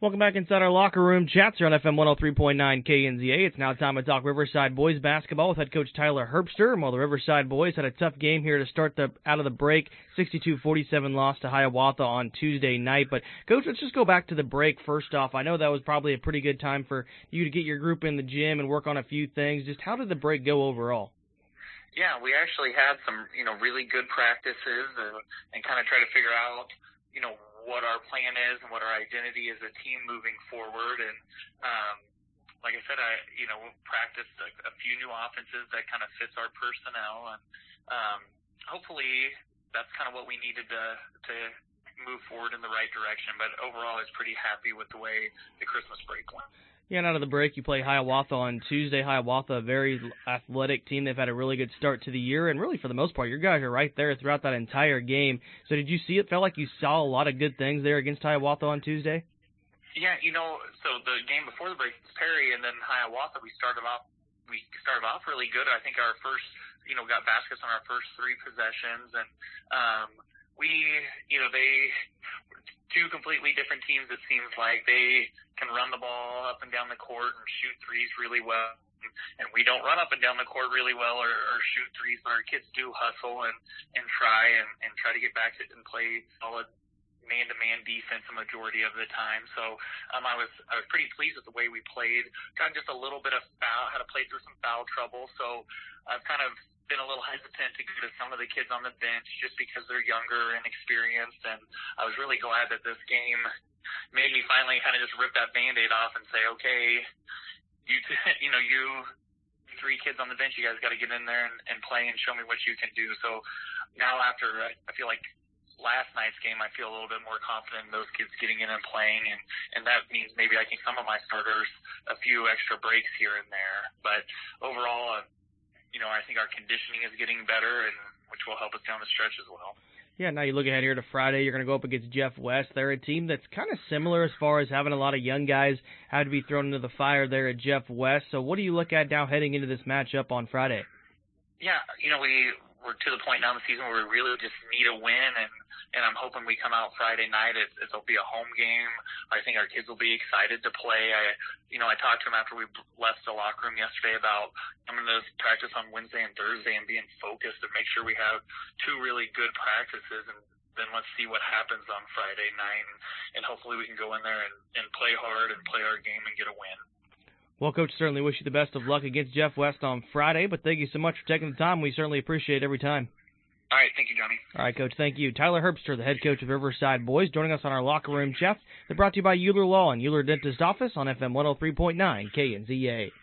Welcome back inside our locker room. Chats here on FM 103.9 KNZA. It's now time to talk Riverside boys basketball with head coach Tyler Herbster. While the Riverside boys had a tough game here to start out of the break, 62-47 loss to Hiawatha on Tuesday night. But, Coach, let's just go back to the break first off. I know that was probably a pretty good time for you to get your group in the gym and work on a few things. Just how did the break go overall? Yeah, we actually had some, really good practices and kind of try to figure out, what our plan is and what our identity as a team moving forward. And like I said, practiced a few new offenses that kind of fits our personnel, and hopefully that's kind of what we needed to move forward in the right direction. But overall, I was pretty happy with the way the Christmas break went. Yeah, and out of the break, you play Hiawatha on Tuesday. Hiawatha, a very athletic team. They've had a really good start to the year, and really, for the most part, your guys are right there throughout that entire game. So did you see it? Felt like you saw a lot of good things there against Hiawatha on Tuesday? Yeah, so the game before the break was Perry, and then Hiawatha, we started off really good. I think our first, got baskets on our first three possessions, and they two completely different teams. It seems like they can run the ball up and down the court and shoot threes really well, and we don't run up and down the court really well or shoot threes, but our kids do hustle and try to get back to and play solid man-to-man defense a majority of the time. So I was pretty pleased with the way we played. Got just a little bit of had to play through some foul trouble, so I've kind of been a little hesitant to go to some of the kids on the bench just because they're younger and experienced, and I was really glad that this game made me finally kind of just rip that Band-Aid off and say, okay, you three kids on the bench, you guys got to get in there and play and show me what you can do. So now after, I feel like last night's game, I feel a little bit more confident in those kids getting in and playing, and that means maybe I can some of my starters a few extra breaks here and there. But overall, I think our conditioning is getting better, and which will help us down the stretch as well. Yeah, now you look ahead here to Friday. You're going to go up against Jeff West. They're a team that's kind of similar as far as having a lot of young guys had to be thrown into the fire there at Jeff West. So what do you look at now heading into this matchup on Friday? Yeah, we're to the point now in the season where we really just need a win, and I'm hoping we come out Friday night. It'll be a home game. I think our kids will be excited to play. I talked to them after we left the locker room yesterday about coming to practice on Wednesday and Thursday and being focused and make sure we have two really good practices, and then let's see what happens on Friday night, and hopefully we can go in there and play hard and play our game and get a win. Well, Coach, certainly wish you the best of luck against Jeff West on Friday, but thank you so much for taking the time. We certainly appreciate it every time. All right, thank you, Johnny. All right, Coach, thank you. Tyler Herbster, the head coach of Riverside Boys, joining us on our locker room chat. They're brought to you by Euler Law and Euler Dentist Office on FM 103.9 KNZA.